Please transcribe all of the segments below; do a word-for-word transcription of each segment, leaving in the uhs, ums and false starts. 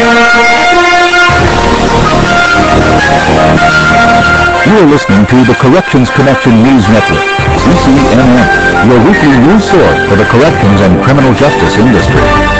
You are listening to the Corrections Connection News Network, C C N N, your weekly news source for the corrections and criminal justice industry.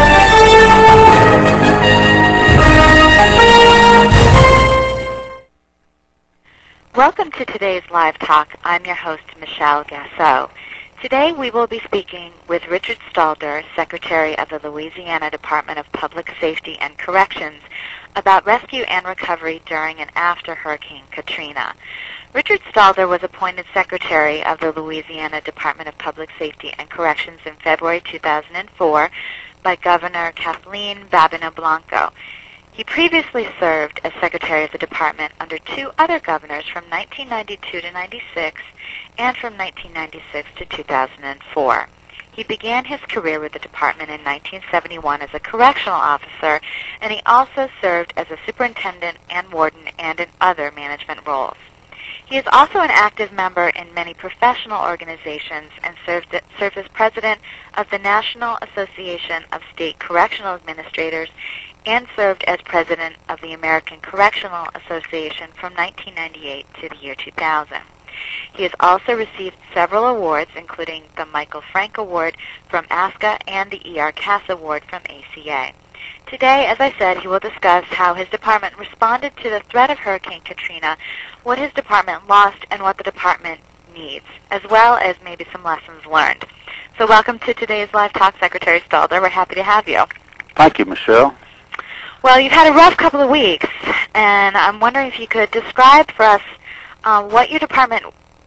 Welcome to today's live talk. I'm your host, Michelle Gasso. Today we will be speaking with Richard Stalder, Secretary of the Louisiana Department of Public Safety and Corrections, about rescue and recovery during and after Hurricane Katrina. Richard Stalder was appointed Secretary of the Louisiana Department of Public Safety and Corrections in February two thousand four by Governor Kathleen Babino-Blanco. He previously served as Secretary of the Department under two other governors from nineteen ninety-two to ninety-six and from nineteen ninety-six to two thousand four. He began his career with the department in nineteen seventy-one as a correctional officer, and he also served as a superintendent and warden and in other management roles. He is also an active member in many professional organizations and served, served as president of the National Association of State Correctional Administrators and served as president of the American Correctional Association from nineteen ninety-eight to the year two thousand. He has also received several awards, including the Michael Frank Award from A S C A and the E R Cass Award from A C A. Today, as I said, he will discuss how his department responded to the threat of Hurricane Katrina, what his department lost, and what the department needs, as well as maybe some lessons learned. So welcome to today's live talk, Secretary Stalder. We're happy to have you. Thank you, Michelle. Well, you've had a rough couple of weeks, and I'm wondering if you could describe for us uh, what your department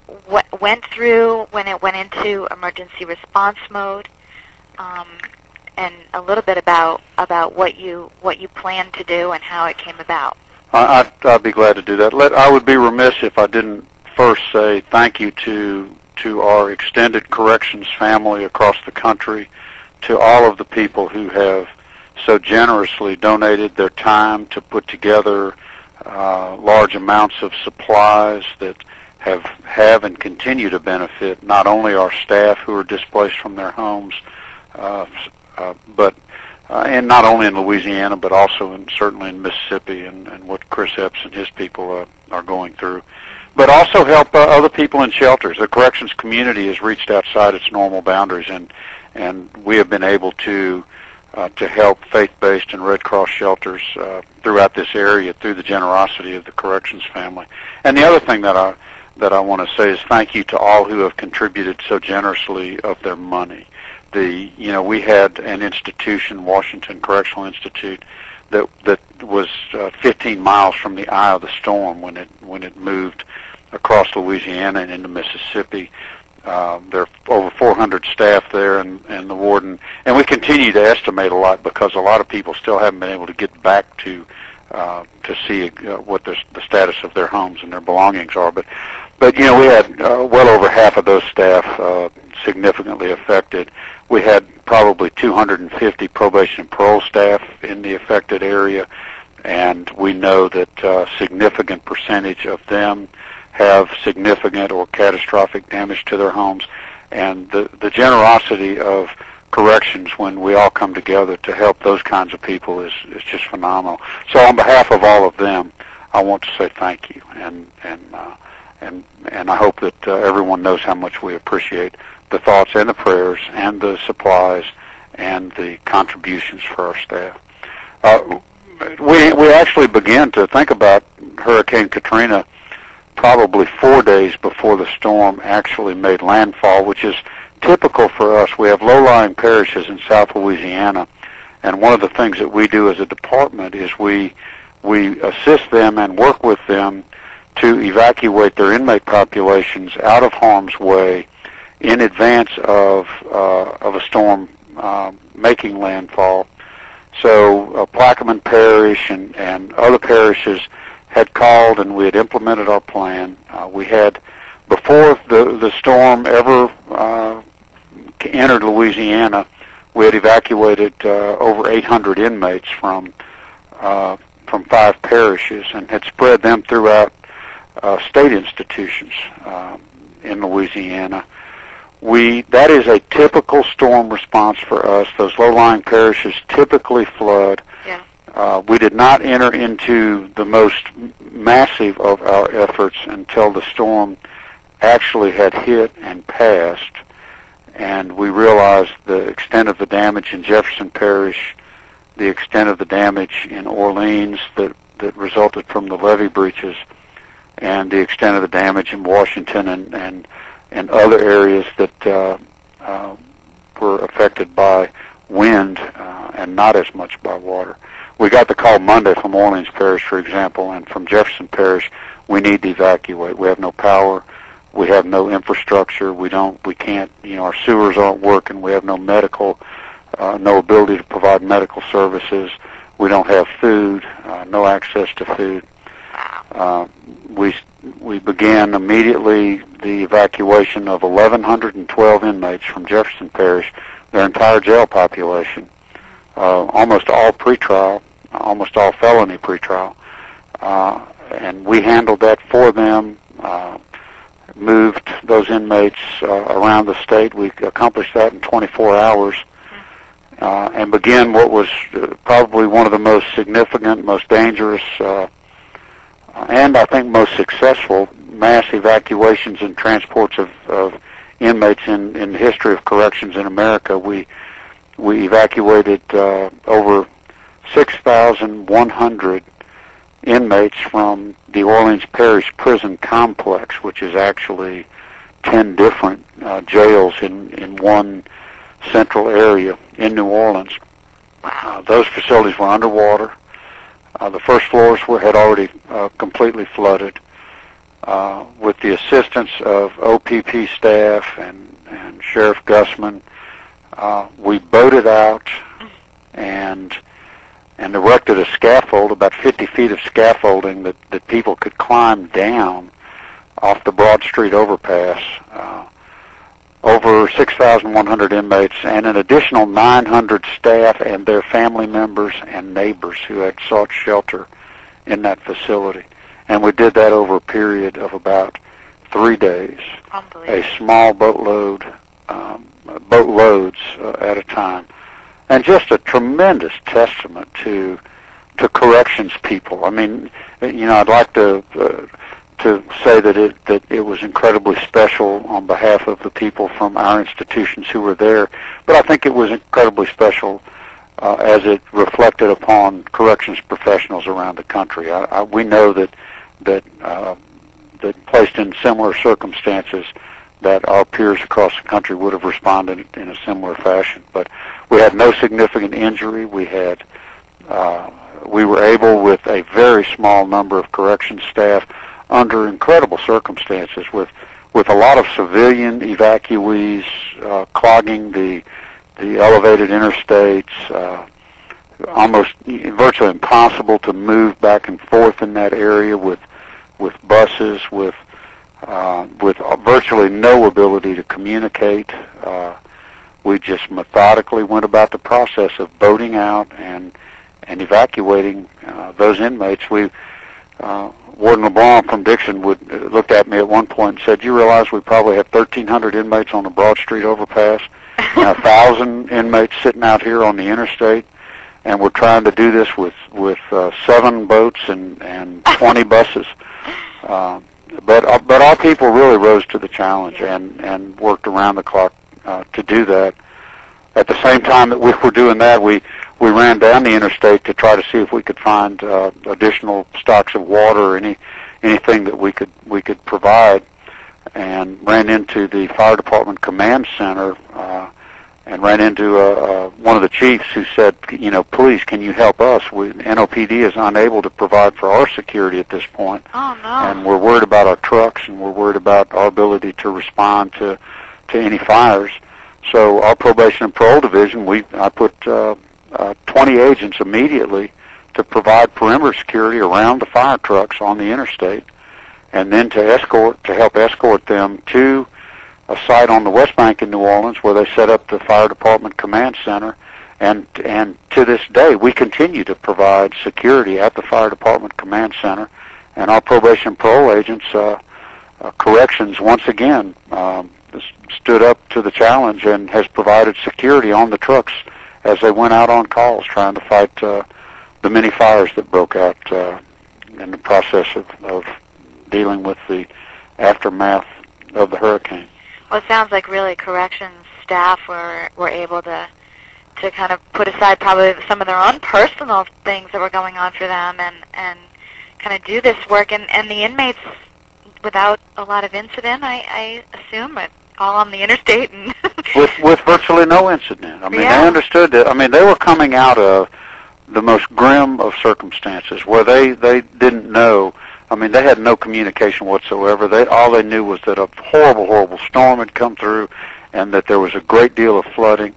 w went through when it went into emergency response mode, um, and a little bit about about what you what you planned to do and how it came about. I, I'd, I'd be glad to do that. Let, I would be remiss if I didn't first say thank you to to our extended corrections family across the country, to all of the people who have so generously donated their time to put together uh, large amounts of supplies that have have and continue to benefit not only our staff who are displaced from their homes, uh, uh, but uh, and not only in Louisiana, but also in, certainly in Mississippi and, and what Chris Epps and his people uh, are going through, but also help uh, other people in shelters. The corrections community has reached outside its normal boundaries, and and we have been able to Uh, to help faith-based and Red Cross shelters uh, throughout this area through the generosity of the corrections family. And the other thing that I that I want to say is thank you to all who have contributed so generously of their money. The you know we had an institution, Washington Correctional Institute, that that was uh, fifteen miles from the eye of the storm when it when it moved across Louisiana and into Mississippi. Uh, there are over four hundred staff there, and, and the warden, and we continue to estimate a lot because a lot of people still haven't been able to get back to uh, to see uh, what the, the status of their homes and their belongings are. But, but you know, we had uh, well over half of those staff uh, significantly affected. We had probably two hundred fifty probation and parole staff in the affected area, and we know that a significant percentage of them have significant or catastrophic damage to their homes, and the, the generosity of corrections when we all come together to help those kinds of people is, is just phenomenal. So on behalf of all of them, I want to say thank you, and and uh, and and I hope that uh, everyone knows how much we appreciate the thoughts and the prayers and the supplies and the contributions for our staff. Uh, we we actually began to think about Hurricane Katrina probably four days before the storm actually made landfall, which is typical for us. We have low-lying parishes in South Louisiana, and one of the things that we do as a department is we we assist them and work with them to evacuate their inmate populations out of harm's way in advance of uh, of a storm uh, making landfall. So uh, Plaquemine Parish and, and other parishes had called, and we had implemented our plan. Uh, we had, before the, the storm ever uh, entered Louisiana, we had evacuated uh, over eight hundred inmates from uh, from five parishes and had spread them throughout uh, state institutions um, in Louisiana. We that is a typical storm response for us. Those low-lying parishes typically flood. Yeah. Uh, we did not enter into the most massive of our efforts until the storm actually had hit and passed, and we realized the extent of the damage in Jefferson Parish, the extent of the damage in Orleans that, that resulted from the levee breaches, and the extent of the damage in Washington and, and, and other areas that uh, uh, were affected by wind uh, and not as much by water. We got the call Monday from Orleans Parish, for example, and from Jefferson Parish, we need to evacuate. We have no power. We have no infrastructure. We don't, we can't, you know, our sewers aren't working. We have no medical, uh, no ability to provide medical services. We don't have food, uh, no access to food. Uh, we we began immediately the evacuation of eleven twelve inmates from Jefferson Parish, their entire jail population, uh, almost all pretrial, almost all felony pretrial, uh, and we handled that for them. Uh, moved those inmates uh, around the state. We accomplished that in twenty-four hours, uh, and began what was uh, probably one of the most significant, most dangerous, uh, and I think most successful mass evacuations and transports of, of inmates in, in the history of corrections in America. We we evacuated uh, over six thousand one hundred inmates from the Orleans Parish Prison Complex, which is actually ten different uh, jails in, in one central area in New Orleans. Uh, those facilities were underwater. Uh, the first floors were had already uh, completely flooded. Uh, with the assistance of O P P staff and, and Sheriff Gussman, uh, we boated out and and erected a scaffold, about fifty feet of scaffolding that, that people could climb down off the Broad Street overpass. Uh, over six thousand one hundred inmates and an additional nine hundred staff and their family members and neighbors who had sought shelter in that facility. And we did that over a period of about three days, a small boatload, um, boatloads uh, at a time. And just a tremendous testament to to corrections people. I mean, you know, I'd like to uh, to say that it that it was incredibly special on behalf of the people from our institutions who were there, but I think it was incredibly special uh, as it reflected upon corrections professionals around the country. I, I, we know that that uh, that placed in similar circumstances, that our peers across the country would have responded in a similar fashion. But we had no significant injury. We had, uh, we were able, with a very small number of corrections staff, under incredible circumstances, with with a lot of civilian evacuees uh, clogging the the elevated interstates, uh, almost virtually impossible to move back and forth in that area with with buses, with Uh, with virtually no ability to communicate. Uh, we just methodically went about the process of boating out and and evacuating uh, those inmates. We, uh, Warden LeBlanc from Dixon would uh, looked at me at one point and said, "You realize we probably have thirteen hundred inmates on the Broad Street overpass and a thousand inmates sitting out here on the interstate, and we're trying to do this with with uh, seven boats and and twenty buses." Uh, But uh, but our people really rose to the challenge and, and worked around the clock uh, to do that. At the same time that we were doing that, we, we ran down the interstate to try to see if we could find uh, additional stocks of water or any anything that we could we could provide, and ran into the fire department command center uh, and ran into uh, uh, one of the chiefs who said, you know, please, can you help us? We, N O P D is unable to provide for our security at this point. Oh, no. And we're worried about our trucks, and we're worried about our ability to respond to, to any fires. So our probation and parole division, we I put uh, uh, twenty agents immediately to provide perimeter security around the fire trucks on the interstate, and then to escort, to help escort them to a site on the West Bank in New Orleans where they set up the fire department command center, and and to this day we continue to provide security at the fire department command center, and our probation and parole agents, uh, uh, corrections once again um, stood up to the challenge and has provided security on the trucks as they went out on calls trying to fight uh, the many fires that broke out uh, in the process of, of dealing with the aftermath of the hurricane. Well, it sounds like really corrections staff were, were able to to kind of put aside probably some of their own personal things that were going on for them and, and kind of do this work. And, and the inmates, without a lot of incident, I, I assume, it all on the interstate. And with, with virtually no incident. I mean, yeah. they understood that. I mean, they were coming out of the most grim of circumstances where they, they didn't know. I mean, they had no communication whatsoever. They all they knew was that a horrible, horrible storm had come through and that there was a great deal of flooding.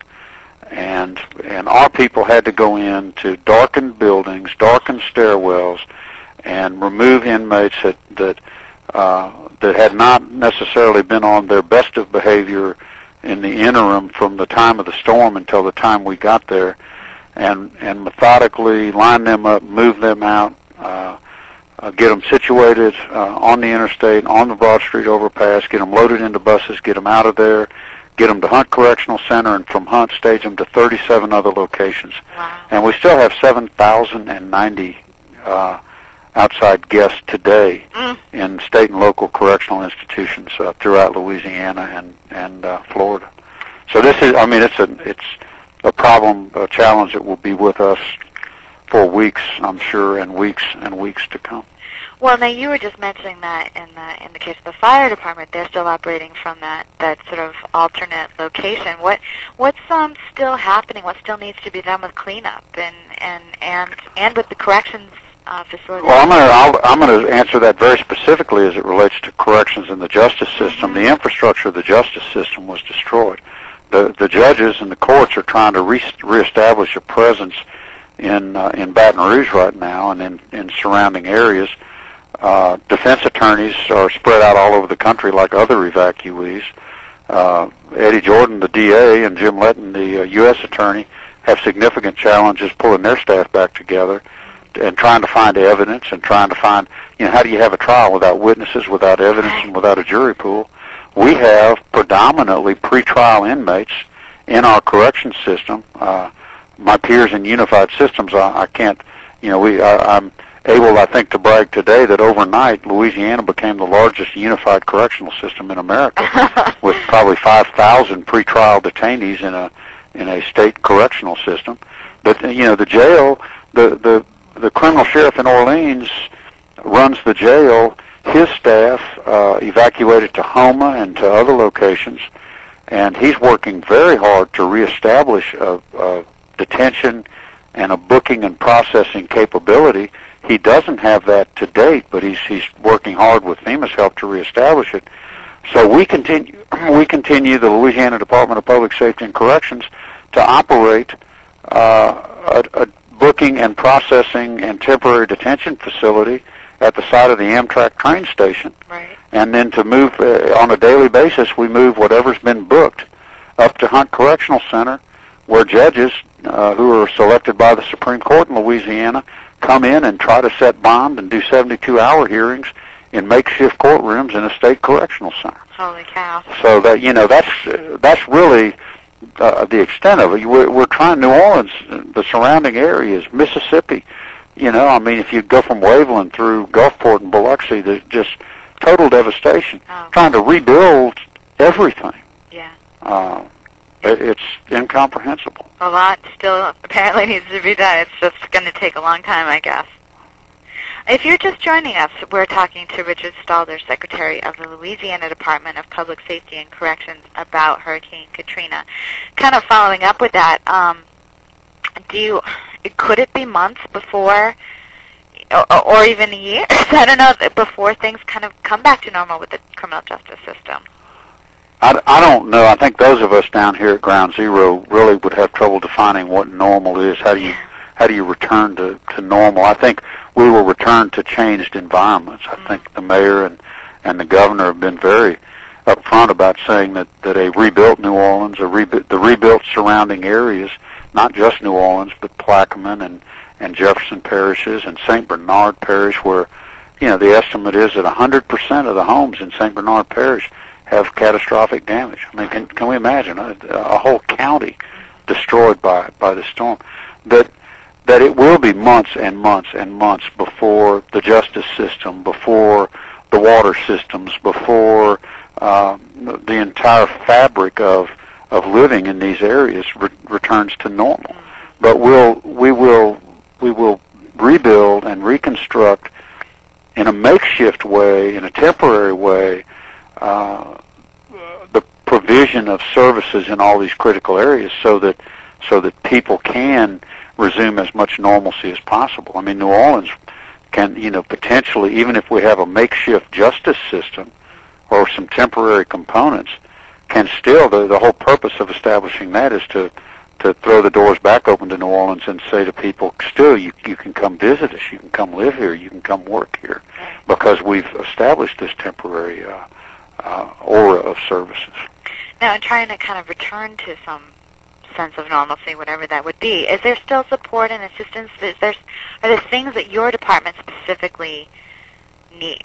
And and our people had to go in to darkened buildings, darkened stairwells, and remove inmates that that uh, that had not necessarily been on their best of behavior in the interim from the time of the storm until the time we got there, and and methodically line them up, move them out, uh, uh, get them situated uh, on the interstate, on the Broad Street overpass, get them loaded into buses, get them out of there. Get them to Hunt Correctional Center, and from Hunt stage them to thirty-seven other locations. Wow. And we still have seven thousand ninety uh, outside guests today mm. in state and local correctional institutions uh, throughout Louisiana and and uh, Florida. So this is, I mean, it's a it's a problem, a challenge that will be with us for weeks, I'm sure, and weeks and weeks to come. Well, now you were just mentioning that in the in the case of the fire department, they're still operating from that, that sort of alternate location. What what's um still happening? What still needs to be done with cleanup and and and, and with the corrections uh, facility? Well, I'm going to I'll, I'm going to answer that very specifically as it relates to corrections in the justice system. Mm-hmm. The infrastructure of the justice system was destroyed. The the judges and the courts are trying to re- reestablish a presence in uh, in Baton Rouge right now and in, in surrounding areas. Uh, defense attorneys are spread out all over the country like other evacuees. Uh, Eddie Jordan, the D A, and Jim Letton, the uh, U S attorney, have significant challenges pulling their staff back together and trying to find evidence and trying to find, you know, how do you have a trial without witnesses, without evidence, and without a jury pool? We have predominantly pretrial inmates in our correction system. Uh, my peers in Unified Systems, I, I can't, you know, we, I, I'm able, I think, to brag today that overnight Louisiana became the largest unified correctional system in America, with probably five thousand pretrial detainees in a in a state correctional system. But you know, the jail, the the the criminal sheriff in Orleans runs the jail. His staff uh, evacuated to Houma and to other locations, and he's working very hard to reestablish a, a detention and a booking and processing capability. He doesn't have that to date, but he's he's working hard with FEMA's help to reestablish it. So we continue we continue the Louisiana Department of Public Safety and Corrections to operate uh, a, a booking and processing and temporary detention facility at the site of the Amtrak train station. Right. And then to move uh, on a daily basis, we move whatever's been booked up to Hunt Correctional Center, where judges uh, who are selected by the Supreme Court in Louisiana come in and try to set bond and do seventy-two hour hearings in makeshift courtrooms in a state correctional center. Holy cow. So that, you know, that's uh, that's really uh, the extent of it. We're, we're trying New Orleans, the surrounding areas, Mississippi. You know, I mean, if you go from Waveland through Gulfport and Biloxi, there's just total devastation. Oh. Trying to rebuild everything. Yeah. Uh, it, it's incomprehensible. A lot still apparently needs to be done. It's just going to take a long time, I guess. If you're just joining us, we're talking to Richard Stalder, Secretary of the Louisiana Department of Public Safety and Corrections, about Hurricane Katrina. Kind of following up with that, um, do you, could it be months before, or, or even years, I don't know, before things kind of come back to normal with the criminal justice system? I, I don't know. I think those of us down here at Ground Zero really would have trouble defining what normal is. How do you how do you return to, to normal? I think we will return to changed environments. I mm-hmm. think the mayor and, and the governor have been very upfront about saying that, that a rebuilt New Orleans, a rebu- the rebuilt surrounding areas, not just New Orleans, but Plaquemine and, and Jefferson parishes and Saint Bernard Parish, where, you know, the estimate is that one hundred percent of the homes in Saint Bernard Parish have catastrophic damage. I mean, can, can we imagine a, a whole county destroyed by, by the storm? That that it will be months and months and months before the justice system, before the water systems, before uh, the entire fabric of of living in these areas re- returns to normal. But we'll we will we will rebuild and reconstruct in a makeshift way, in a temporary way, uh, the provision of services in all these critical areas, so that so that people can resume as much normalcy as possible. I mean, New Orleans can, you know, potentially, even if we have a makeshift justice system or some temporary components, can still, the, the whole purpose of establishing that is to, to throw the doors back open to New Orleans and say to people, still, you, you can come visit us, you can come live here, you can come work here, because we've established this temporary uh, uh, aura of services. Now, in trying to kind of return to some sense of normalcy, whatever that would be, is there still support and assistance? Is there, are there things that your department specifically needs?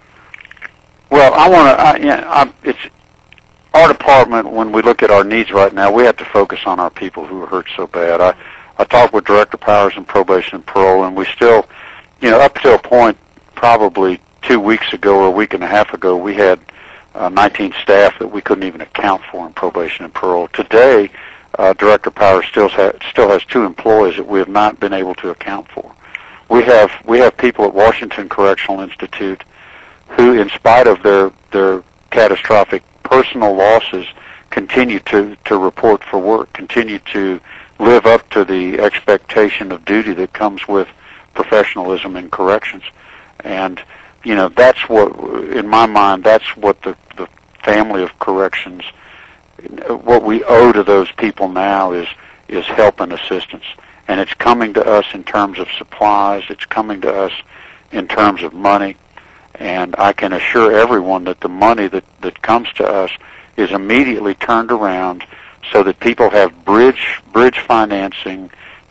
Well, I want to, I, yeah, I, it's, our department, when we look at our needs right now, we have to focus on our people who are hurt so bad. I, I talked with Director Powers in Probation and Parole, and we still, you know, up to a point, probably two weeks ago or a week and a half ago, we had uh, nineteen staff that we couldn't even account for in Probation and Parole. Today, uh, Director Powers still, ha- still has two employees that we have not been able to account for. We have, we have people at Washington Correctional Institute who, in spite of their, their catastrophic personal losses, continue to, to report for work, continue to live up to the expectation of duty that comes with professionalism in corrections. And, you know, that's what, in my mind, that's what the, the family of corrections, what we owe to those people now is, is help and assistance. And it's coming to us in terms of supplies, it's coming to us in terms of money. And I can assure everyone that the money that, that comes to us is immediately turned around so that people have bridge bridge financing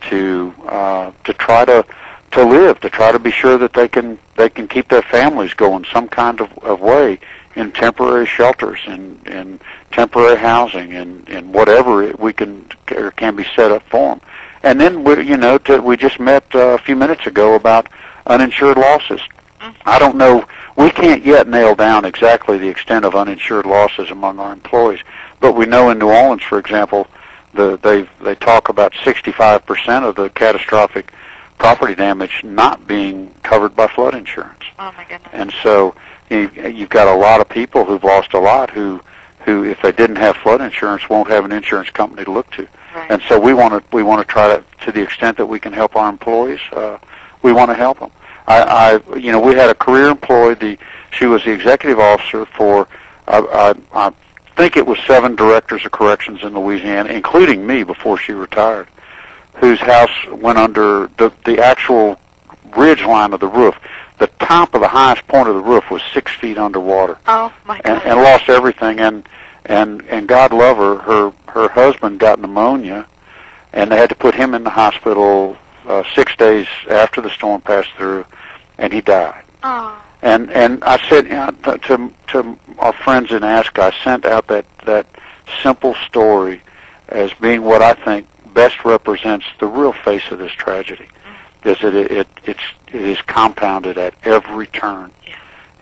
to uh, to try to to live, to try to be sure that they can they can keep their families going some kind of, of way in temporary shelters and in temporary housing and, and whatever we can or can be set up for them. And then we you know to, we just met uh, a few minutes ago about uninsured losses. I don't know, we can't yet nail down exactly the extent of uninsured losses among our employees, but we know in New Orleans, for example, the, they they talk about sixty-five percent of the catastrophic property damage not being covered by flood insurance. Oh, my goodness. And so you, you've got a lot of people who've lost a lot who, who, if they didn't have flood insurance, won't have an insurance company to look to. Right. And so we want to we want to try to, to the extent that we can help our employees, uh, we want to help them. I, I, you know, we had a career employee. The she was the executive officer for, I, I, I think it was seven directors of corrections in Louisiana, including me before she retired, whose house went under the the actual ridge line of the roof. The top of the highest point of the roof was six feet underwater. Oh my God! And, and lost everything. And and and God love her, her her husband got pneumonia, and they had to put him in the hospital. Uh, six days after the storm passed through, and he died. Oh. And and I said, you know, to to our friends in ASCA, I sent out that that simple story as being what I think best represents the real face of this tragedy. Mm-hmm. Is that it, it it's it is compounded at every turn, yeah.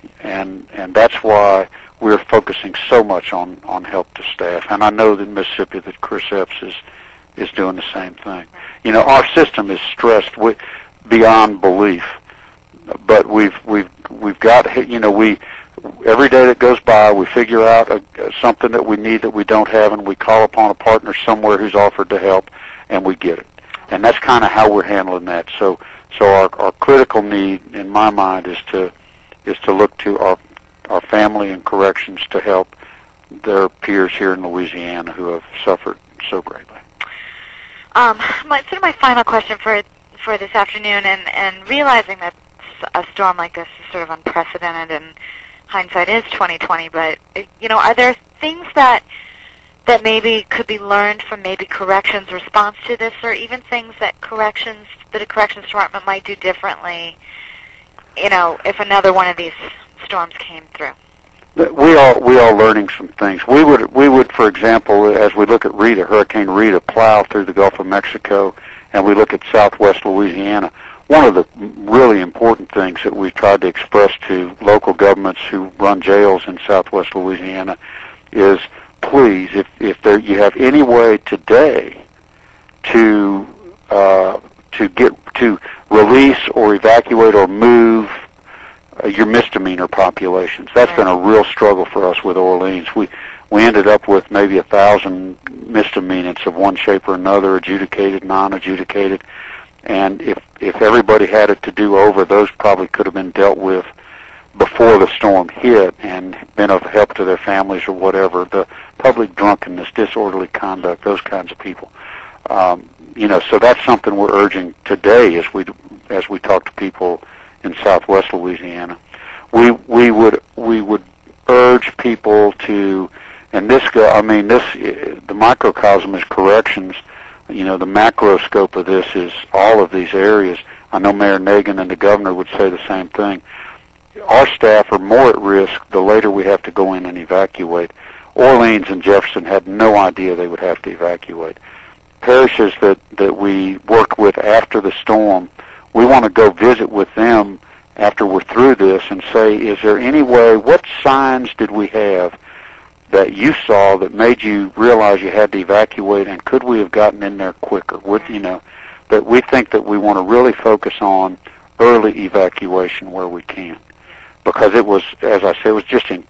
and and that's why we're focusing so much on on help to staff. And I know that in Mississippi that Chris Epps is is doing the same thing. You know, our system is stressed with, beyond belief, but we've we've we've got, you know, we every day that goes by we figure out a, something that we need that we don't have, and we call upon a partner somewhere who's offered to help, and we get it. And that's kind of how we're handling that. So so our our critical need, in my mind, is to is to look to our our family and corrections to help their peers here in Louisiana who have suffered so greatly. Um, my, sort of my final question for for this afternoon, and, and realizing that a storm like this is sort of unprecedented, and hindsight is twenty twenty. But you know, are there things that that maybe could be learned from maybe corrections' response to this, or even things that corrections that a corrections department might do differently? You know, if another one of these storms came through. We are we are learning some things. We would we would, for example, as we look at Rita, Hurricane Rita, plow through the Gulf of Mexico and we look at Southwest Louisiana, one of the really important things that we tried to express to local governments who run jails in Southwest Louisiana is, please, if, if there, you have any way today to uh, to get to release or evacuate or move uh, your misdemeanor populations. That's been a real struggle for us with Orleans. We we ended up with maybe a thousand misdemeanors of one shape or another, adjudicated, non-adjudicated. And if if everybody had it to do over, those probably could have been dealt with before the storm hit and been of help to their families or whatever. The public drunkenness, disorderly conduct, those kinds of people. Um, you know, so that's something we're urging today as we as we talk to people in Southwest Louisiana. We we would we would urge people to, and this go, I mean this the microcosm is corrections. You know, the macro scope of this is all of these areas. I know Mayor Nagin and the governor would say the same thing. Our staff are more at risk the later we have to go in and evacuate. Orleans and Jefferson had no idea they would have to evacuate. Parishes that, that we worked with after the storm, we want to go visit with them after we're through this and say, is there any way, what signs did we have that you saw that made you realize you had to evacuate, and could we have gotten in there quicker? Would, you know, that we think that we want to really focus on early evacuation where we can, because it was, as I said, it was just in,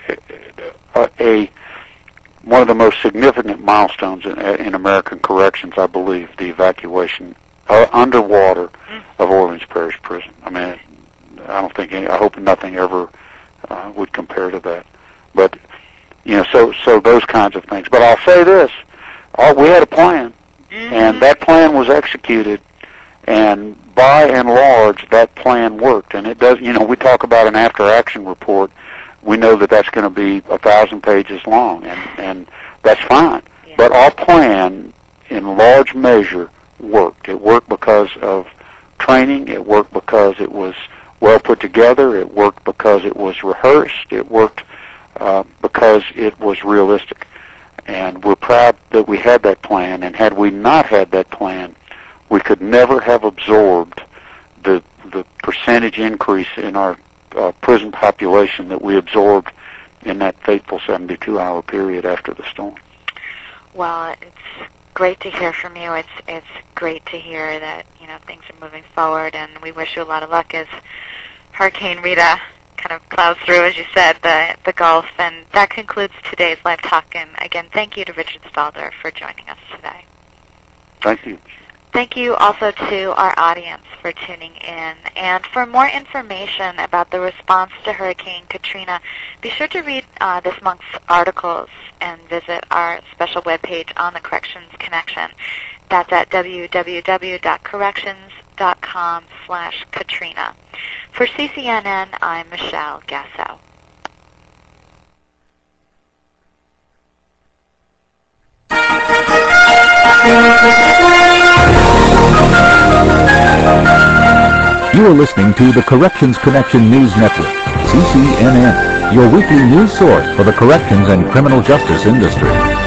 a, a one of the most significant milestones in, in American corrections, I believe, the evacuation uh, underwater of Orleans Parish Prison. I mean, I don't think any, I hope nothing ever uh, would compare to that. But you know, so so those kinds of things. But I'll say this: all, we had a plan, mm-hmm. and that plan was executed, and by and large, that plan worked. And it does. You know, we talk about an after-action report. We know that that's going to be a thousand pages long, and and that's fine. Yeah. But our plan, in large measure, worked. It worked because of training. It worked because it was well put together. It worked because it was rehearsed. It worked Uh, because it was realistic. And we're proud that we had that plan, and had we not had that plan, we could never have absorbed the the percentage increase in our uh, prison population that we absorbed in that fateful seventy-two hour period after the storm. Well, it's great to hear from you. It's it's great to hear that, you know, things are moving forward, and we wish you a lot of luck as Hurricane Rita kind of plows through, as you said, the, the Gulf. And that concludes today's Live Talk. And again, thank you to Richard Stalder for joining us today. Thank you. Thank you also to our audience for tuning in. And for more information about the response to Hurricane Katrina, be sure to read uh, this month's articles and visit our special webpage on the Corrections Connection. That's at w w w dot corrections dot com slash Katrina. For C C N N, I'm Michelle Gasso. You are listening to the Corrections Connection News Network, C C N N, your weekly news source for the corrections and criminal justice industry.